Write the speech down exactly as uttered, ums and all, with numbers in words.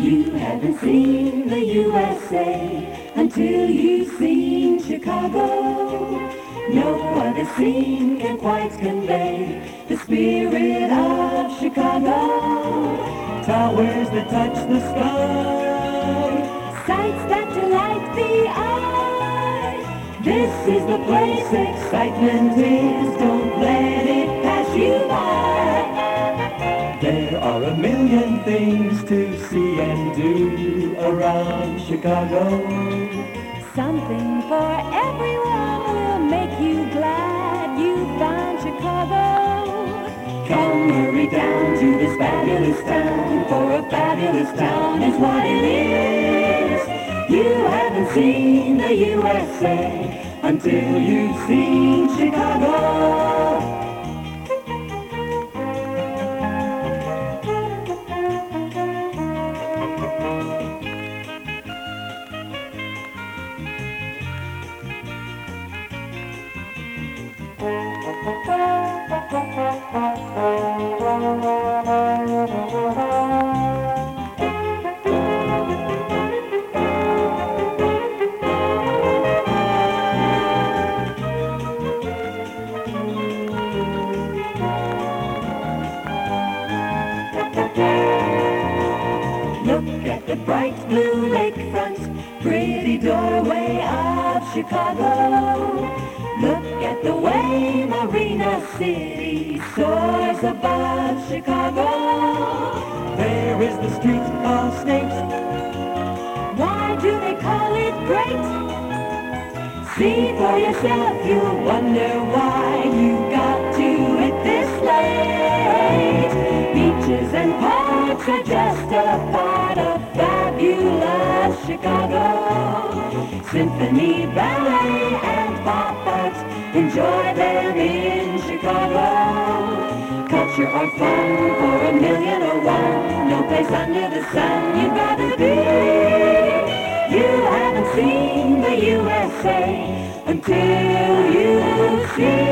You haven't seen the U S A until you've seen Chicago. No other scene can quite convey the spirit of Chicago. Towers that touch the sky, sights that delight the eye. This is the place excitement is, don't let it pass you by. There are a million things to see and do around Chicago. Something for everyone will make you glad you found Chicago. Come hurry down to this fabulous town, for a fabulous town is what it is. You haven't seen the U S A until you've seen Chicago. Look at the bright blue lakefront, pretty doorway of Chicago. Look at the way Marina City soars above Chicago. There is the street of snakes. Why do they call it great? See for yourself, you'll wonder why you got to it this late. Beaches and parks are just a part of fabulous Chicago. Symphony, ballet, and pop arts, enjoy them in Chicago. Culture or fun for a million or one, no place under the sun you'd rather be. You haven't seen the U S A until you see